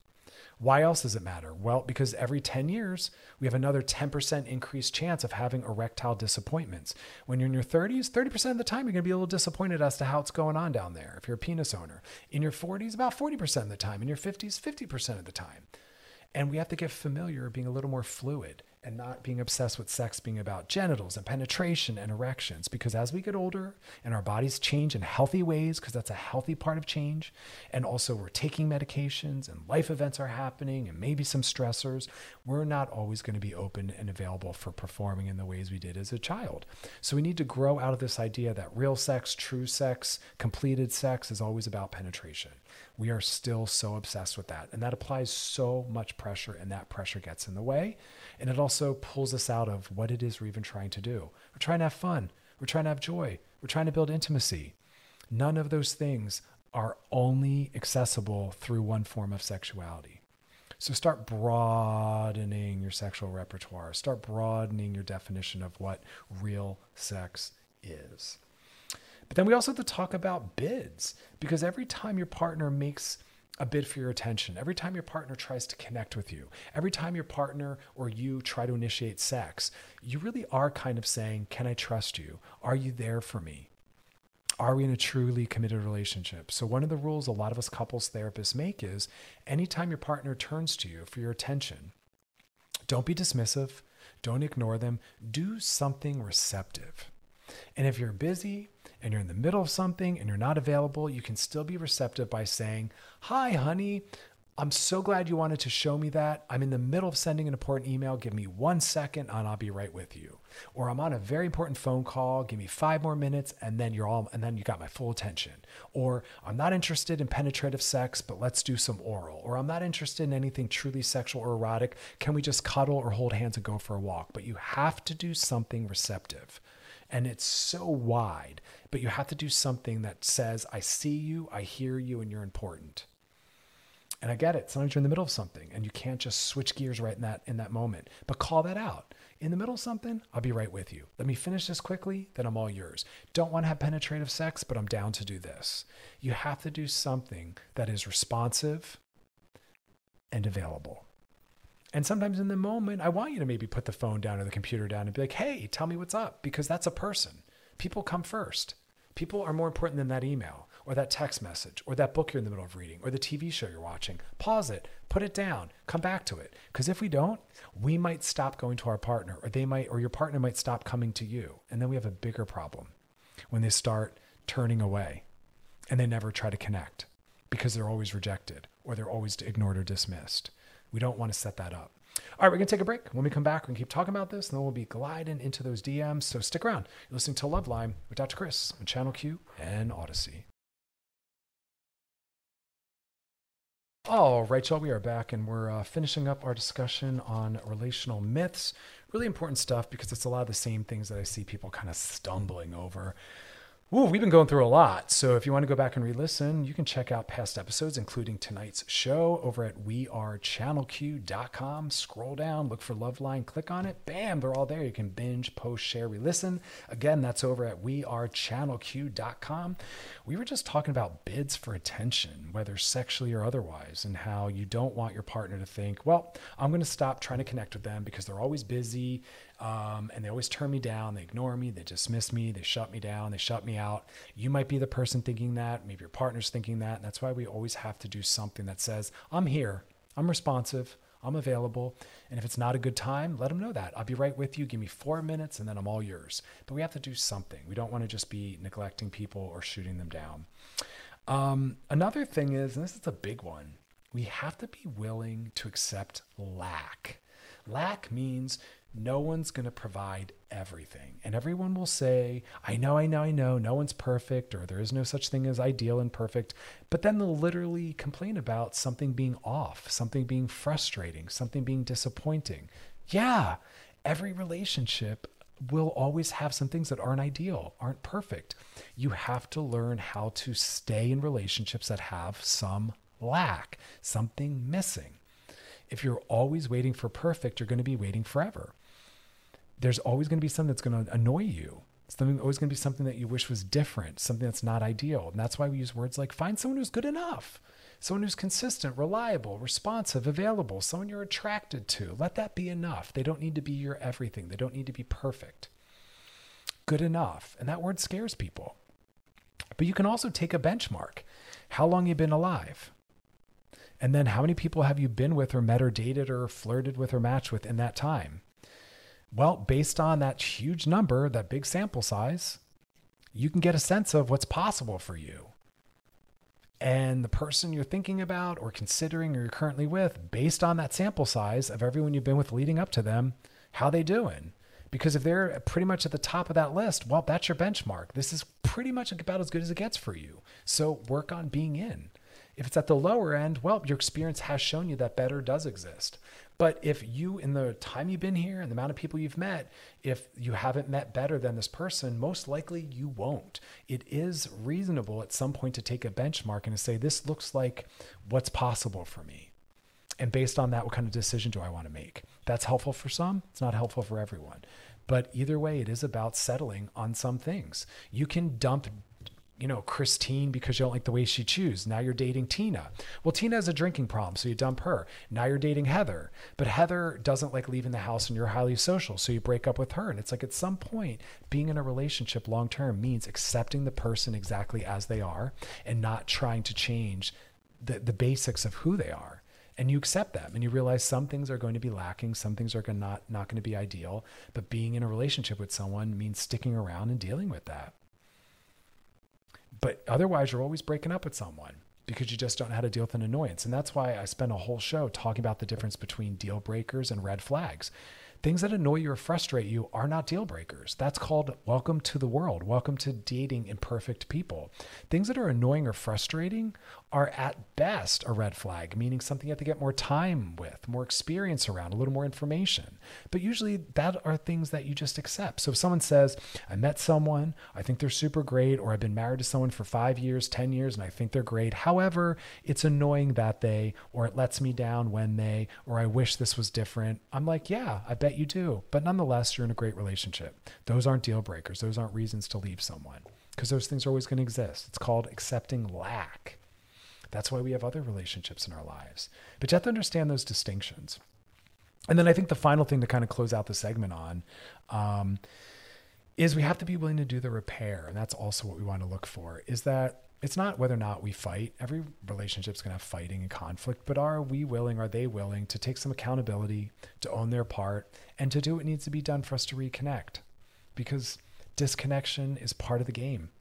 Why else does it matter? Well, because every ten years, we have another ten percent increased chance of having erectile disappointments. When you're in your thirties, thirty percent of the time, you're going to be a little disappointed as to how it's going on down there if you're a penis owner. In your forties, about forty percent of the time. In your fifties, fifty percent of the time. And we have to get familiar being a little more fluid and not being obsessed with sex being about genitals and penetration and erections. Because as we get older and our bodies change in healthy ways, because that's a healthy part of change, and also we're taking medications and life events are happening and maybe some stressors, we're not always going to be open and available for performing in the ways we did as a child. So we need to grow out of this idea that real sex, true sex, completed sex is always about penetration. We are still so obsessed with that. And that applies so much pressure, and that pressure gets in the way. And it also pulls us out of what it is we're even trying to do. We're trying to have fun. We're trying to have joy. We're trying to build intimacy. None of those things are only accessible through one form of sexuality. So start broadening your sexual repertoire. Start broadening your definition of what real sex is. But then we also have to talk about bids, because every time your partner makes a bid for your attention, every time your partner tries to connect with you, every time your partner or you try to initiate sex, you really are kind of saying, can I trust you? Are you there for me? Are we in a truly committed relationship? So one of the rules a lot of us couples therapists make is anytime your partner turns to you for your attention, don't be dismissive. Don't ignore them. Do something receptive. And if you're busy and you're in the middle of something and you're not available, you can still be receptive by saying, hi, honey, I'm so glad you wanted to show me that. I'm in the middle of sending an important email. Give me one second and I'll be right with you. Or I'm on a very important phone call. Give me five more minutes and then you're all, and then you got my full attention. Or I'm not interested in penetrative sex, but let's do some oral. Or I'm not interested in anything truly sexual or erotic. Can we just cuddle or hold hands and go for a walk? But you have to do something receptive. And it's so wide, but you have to do something that says, I see you, I hear you, and you're important. And I get it. Sometimes you're in the middle of something and you can't just switch gears right in that, in that moment, but call that out. In the middle of something, I'll be right with you. Let me finish this quickly, then I'm all yours. Don't want to have penetrative sex, but I'm down to do this. You have to do something that is responsive and available. And sometimes in the moment, I want you to maybe put the phone down or the computer down and be like, hey, tell me what's up, because that's a person. People come first. People are more important than that email or that text message or that book you're in the middle of reading or the T V show you're watching. Pause it, put it down, come back to it. Because if we don't, we might stop going to our partner, or they might, or your partner might stop coming to you. And then we have a bigger problem when they start turning away, and they never try to connect because they're always rejected or they're always ignored or dismissed. We don't want to set that up. All right, we're going to take a break. When we come back, we can keep talking about this, and then we'll be gliding into those D Ms. So stick around. You're listening to Loveline with Doctor Chris on Channel Q and Odyssey. All right, y'all, we are back, and we're uh, finishing up our discussion on relational myths. Really important stuff because it's a lot of the same things that I see people kind of stumbling over. Ooh, we've been going through a lot. So if you want to go back and re-listen, you can check out past episodes, including tonight's show over at we are channel q dot com. Scroll down, look for Loveline, click on it. Bam, they're all there. You can binge, post, share, re-listen. Again, that's over at we are channel q dot com. We were just talking about bids for attention, whether sexually or otherwise, and how you don't want your partner to think, well, I'm going to stop trying to connect with them because they're always busy. Um, and they always turn me down. They ignore me. They dismiss me. They shut me down. They shut me out. You might be the person thinking that. Maybe your partner's thinking that. And that's why we always have to do something that says, I'm here. I'm responsive. I'm available. And if it's not a good time, let them know that. I'll be right with you. Give me four minutes and then I'm all yours. But we have to do something. We don't want to just be neglecting people or shooting them down. Um, another thing is, and this is a big one, we have to be willing to accept lack. Lack means no one's going to provide everything. And everyone will say, I know, I know, I know, no one's perfect, or there is no such thing as ideal and perfect. But then they'll literally complain about something being off, something being frustrating, something being disappointing. Yeah, every relationship will always have some things that aren't ideal, aren't perfect. You have to learn how to stay in relationships that have some lack, something missing. If you're always waiting for perfect, you're going to be waiting forever. There's always going to be something that's going to annoy you. Something always going to be something that you wish was different, something that's not ideal. And that's why we use words like find someone who's good enough, someone who's consistent, reliable, responsive, available, someone you're attracted to. Let that be enough. They don't need to be your everything. They don't need to be perfect. Good enough. And that word scares people. But you can also take a benchmark. How long have you been alive? And then how many people have you been with or met or dated or flirted with or matched with in that time? Well, based on that huge number, that big sample size, you can get a sense of what's possible for you. And the person you're thinking about or considering or you're currently with, based on that sample size of everyone you've been with leading up to them, how they doing? Because if they're pretty much at the top of that list, well, that's your benchmark. This is pretty much about as good as it gets for you. So work on being in. If it's at the lower end, well, your experience has shown you that better does exist. But if you, in the time you've been here and the amount of people you've met, if you haven't met better than this person, most likely you won't. It is reasonable at some point to take a benchmark and to say, this looks like what's possible for me. And based on that, what kind of decision do I want to make? That's helpful for some. It's not helpful for everyone. But either way, it is about settling on some things. You can dump you know, Christine because you don't like the way she chews. Now you're dating Tina. Well, Tina has a drinking problem, so you dump her. Now you're dating Heather. But Heather doesn't like leaving the house and you're highly social, so you break up with her. And it's like at some point, being in a relationship long-term means accepting the person exactly as they are and not trying to change the, the basics of who they are. And you accept them and you realize some things are going to be lacking. Some things are gonna not, not going to be ideal. But being in a relationship with someone means sticking around and dealing with that. But otherwise, you're always breaking up with someone because you just don't know how to deal with an annoyance. And that's why I spent a whole show talking about the difference between deal breakers and red flags. Things that annoy you or frustrate you are not deal breakers. That's called welcome to the world. Welcome to dating imperfect people. Things that are annoying or frustrating are at best a red flag, meaning something you have to get more time with, more experience around, a little more information. But usually that are things that you just accept. So if someone says, I met someone, I think they're super great, or I've been married to someone for five years, ten years, and I think they're great. However, it's annoying that they, or it lets me down when they, or I wish this was different. I'm like, yeah, I bet you do. But nonetheless, you're in a great relationship. Those aren't deal breakers. Those aren't reasons to leave someone because those things are always going to exist. It's called accepting lack. That's why we have other relationships in our lives. But you have to understand those distinctions. And then I think the final thing to kind of close out the segment on um, is we have to be willing to do the repair. And that's also what we want to look for, is that it's not whether or not we fight. Every relationship's going to have fighting and conflict, but are we willing, are they willing to take some accountability, to own their part, and to do what needs to be done for us to reconnect? Because disconnection is part of the game.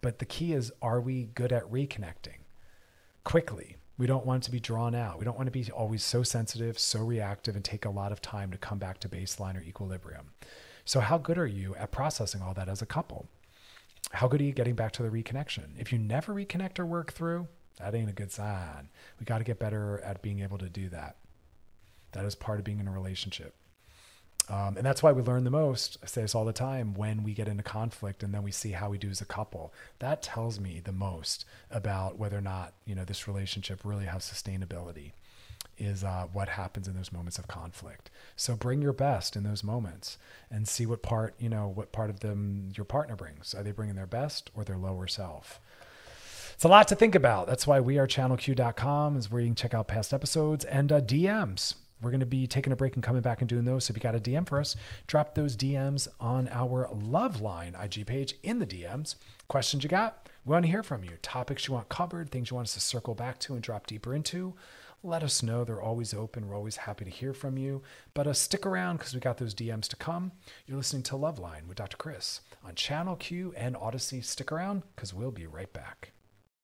But the key is, are we good at reconnecting quickly? We don't want it to be drawn out. We don't want to be always so sensitive, so reactive, and take a lot of time to come back to baseline or equilibrium. So how good are you at processing all that as a couple? How good are you getting back to the reconnection? If you never reconnect or work through, that ain't a good sign. We got to get better at being able to do that. That is part of being in a relationship. Um, and that's why we learn the most, I say this all the time, when we get into conflict and then we see how we do as a couple. That tells me the most about whether or not, you know, this relationship really has sustainability, is uh, what happens in those moments of conflict. So bring your best in those moments and see what part, you know, what part of them your partner brings. Are they bringing their best or their lower self? It's a lot to think about. That's why we are channel q dot com is where you can check out past episodes and uh, D Ms. We're going to be taking a break and coming back and doing those. So if you got a D M for us, drop those D Ms on our Loveline I G page in the D Ms. Questions you got? We want to hear from you. Topics you want covered, things you want us to circle back to and drop deeper into. Let us know. They're always open. We're always happy to hear from you. But uh, stick around because we got those D Ms to come. You're listening to Loveline with Doctor Chris on Channel Q and Odyssey. Stick around because we'll be right back.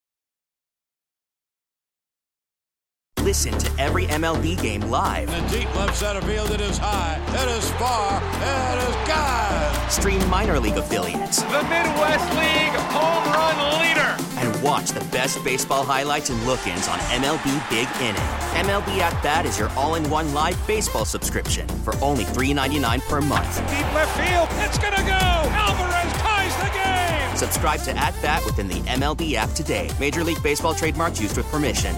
Listen to every M L B game live. In the deep left center field, it is high, it is far, it is gone. Stream minor league affiliates. The Midwest League home run leader. And watch the best baseball highlights and look-ins on M L B Big Inning. M L B At Bat is your all-in-one live baseball subscription for only three dollars and ninety-nine cents per month. Deep left field, it's gonna go. Alvarez ties the game. Subscribe to At Bat within the M L B app today. Major League Baseball trademarks used with permission.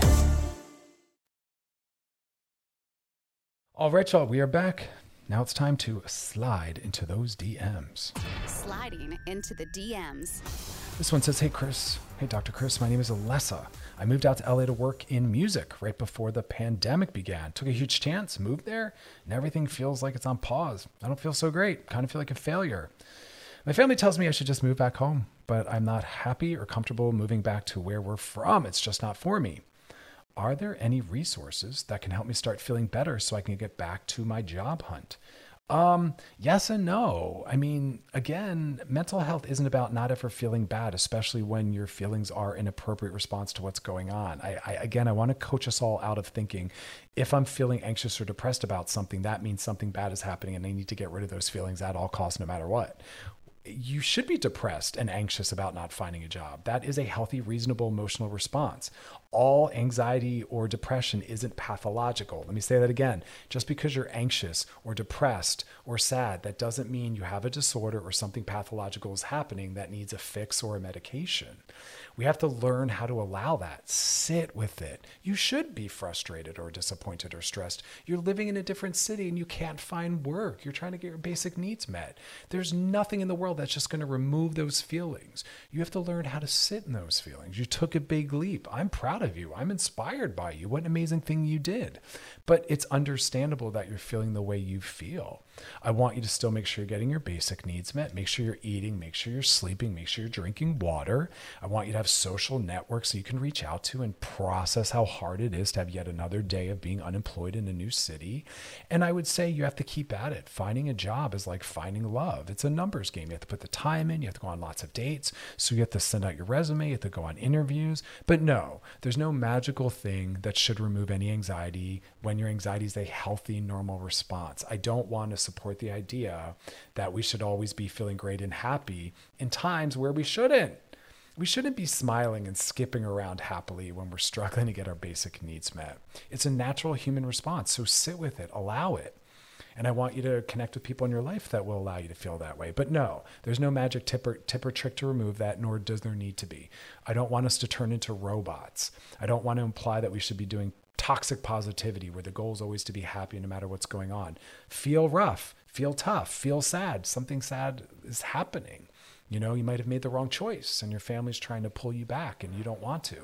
All right, y'all, we are back. Now it's time to slide into those D Ms. Sliding into the D Ms. This one says, hey, Chris. Hey, Doctor Chris. My name is Alessa. I moved out to L A to work in music right before the pandemic began. Took a huge chance, moved there, and everything feels like it's on pause. I don't feel so great. Kind of feel like a failure. My family tells me I should just move back home, but I'm not happy or comfortable moving back to where we're from. It's just not for me. Are there any resources that can help me start feeling better so I can get back to my job hunt? Um, yes and no. I mean, again, mental health isn't about not ever feeling bad, especially when your feelings are an appropriate response to what's going on. I, I again, I want to coach us all out of thinking, if I'm feeling anxious or depressed about something, that means something bad is happening and I need to get rid of those feelings at all costs, no matter what. You should be depressed and anxious about not finding a job. That is a healthy, reasonable emotional response. All anxiety or depression isn't pathological. Let me say that again. Just because you're anxious or depressed or sad, that doesn't mean you have a disorder or something pathological is happening that needs a fix or a medication. We have to learn how to allow that. Sit with it. You should be frustrated or disappointed or stressed. You're living in a different city and you can't find work. You're trying to get your basic needs met. There's nothing in the world that's just going to remove those feelings. You have to learn how to sit in those feelings. You took a big leap. I'm proud of you. I'm inspired by you. What an amazing thing you did. But it's understandable that you're feeling the way you feel. I want you to still make sure you're getting your basic needs met. Make sure you're eating. Make sure you're sleeping. Make sure you're drinking water. I want you to have social networks so you can reach out to and process how hard it is to have yet another day of being unemployed in a new city. And I would say you have to keep at it. Finding a job is like finding love. It's a numbers game. You have to put the time in. You have to go on lots of dates. So you have to send out your resume. You have to go on interviews. But no, there's no magical thing that should remove any anxiety when your anxiety is a healthy, normal response. I don't want to support the idea that we should always be feeling great and happy in times where we shouldn't. We shouldn't be smiling and skipping around happily when we're struggling to get our basic needs met. It's a natural human response. So sit with it, allow it. And I want you to connect with people in your life that will allow you to feel that way. But no, there's no magic tip or, tip or trick to remove that, nor does there need to be. I don't want us to turn into robots. I don't want to imply that we should be doing toxic positivity where the goal is always to be happy no matter what's going on. Feel rough, feel tough, feel sad. Something sad is happening. You know, you might have made the wrong choice and your family's trying to pull you back and you don't want to.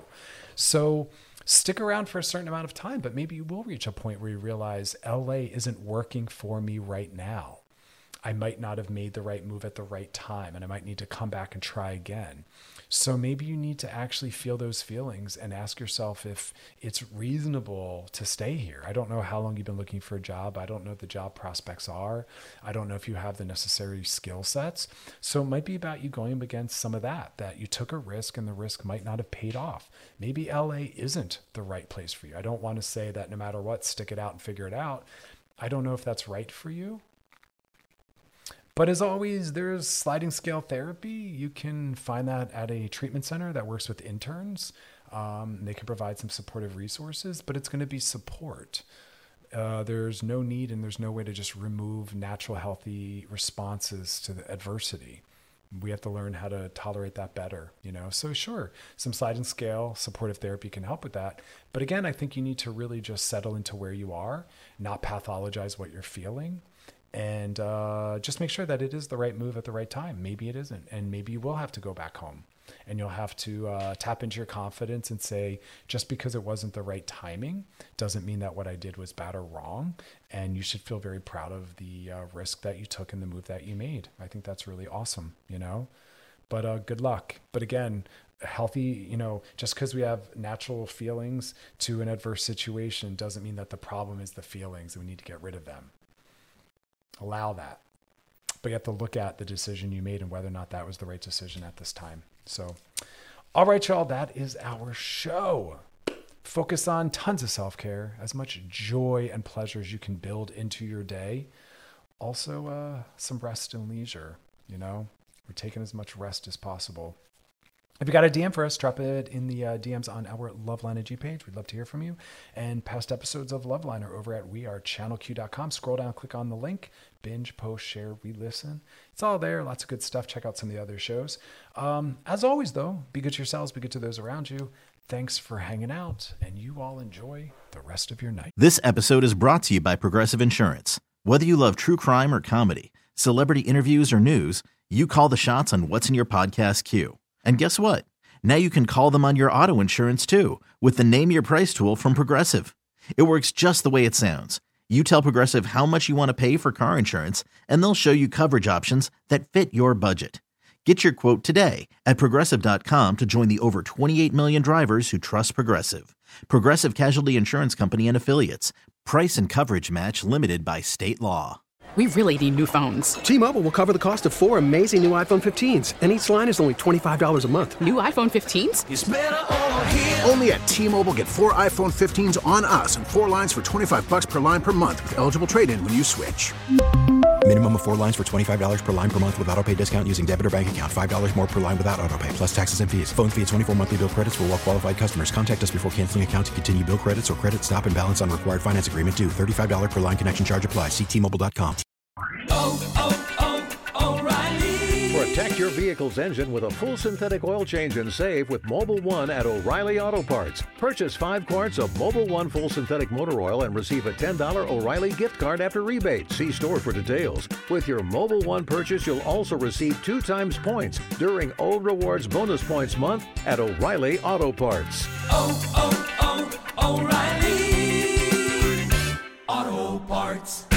So stick around for a certain amount of time, but maybe you will reach a point where you realize L A isn't working for me right now. I might not have made the right move at the right time, and I might need to come back and try again. So maybe you need to actually feel those feelings and ask yourself if it's reasonable to stay here. I don't know how long you've been looking for a job. I don't know what the job prospects are. I don't know if you have the necessary skill sets. So it might be about you going against some of that, that you took a risk and the risk might not have paid off. Maybe L A isn't the right place for you. I don't want to say that no matter what, stick it out and figure it out. I don't know if that's right for you. But as always, there's sliding scale therapy. You can find that at a treatment center that works with interns. Um, they can provide some supportive resources, but it's going to be support. Uh, there's no need and there's no way to just remove natural, healthy responses to the adversity. We have to learn how to tolerate that better, you know? So sure, some sliding scale supportive therapy can help with that. But again, I think you need to really just settle into where you are, not pathologize what you're feeling. And uh, just make sure that it is the right move at the right time. Maybe it isn't. And maybe you will have to go back home. And you'll have to uh, tap into your confidence and say, just because it wasn't the right timing doesn't mean that what I did was bad or wrong. And you should feel very proud of the uh, risk that you took and the move that you made. I think that's really awesome, you know? But uh, good luck. But again, healthy, you know, just because we have natural feelings to an adverse situation doesn't mean that the problem is the feelings and we need to get rid of them. Allow that. But you have to look at the decision you made and whether or not that was the right decision at this time. So, all right, y'all, that is our show. Focus on tons of self-care, as much joy and pleasure as you can build into your day. Also, uh, some rest and leisure, you know? We're taking as much rest as possible. If you got a D M for us, drop it in the uh, D Ms on our Loveline I G page. We'd love to hear from you. And past episodes of Loveline are over at we are channel q dot com. Scroll down, click on the link, binge, post, share, re-listen. It's all there. Lots of good stuff. Check out some of the other shows. Um, as always, though, be good to yourselves, be good to those around you. Thanks for hanging out, and you all enjoy the rest of your night. This episode is brought to you by Progressive Insurance. Whether you love true crime or comedy, celebrity interviews or news, you call the shots on what's in your podcast queue. And guess what? Now you can call them on your auto insurance too with the Name Your Price tool from Progressive. It works just the way it sounds. You tell Progressive how much you want to pay for car insurance, and they'll show you coverage options that fit your budget. Get your quote today at Progressive dot com to join the over twenty-eight million drivers who trust Progressive. Progressive Casualty Insurance Company and Affiliates. Price and coverage match limited by state law. We really need new phones. T-Mobile will cover the cost of four amazing new iPhone fifteens, and each line is only twenty-five dollars a month. New iPhone fifteens? It's better over here. Only at T-Mobile, get four iPhone fifteens on us and four lines for twenty-five dollars per line per month with eligible trade-in when you switch. Minimum of four lines for twenty-five dollars per line per month with autopay discount using debit or bank account. five dollars more per line without autopay, plus taxes and fees. Phone fee at twenty-four monthly bill credits for well-qualified customers. Contact us before canceling account to continue bill credits or credit stop and balance on required finance agreement due. thirty-five dollars per line connection charge applies. See T Mobile dot com. Oh, oh, oh, O'Reilly. Protect your vehicle's engine with a full synthetic oil change and save with Mobil one at O'Reilly Auto Parts. Purchase five quarts of Mobil one full synthetic motor oil and receive a ten dollars O'Reilly gift card after rebate. See store for details. With your Mobil one purchase, you'll also receive two times points during O Rewards Bonus Points Month at O'Reilly Auto Parts. Oh, oh, oh, O'Reilly Auto Parts.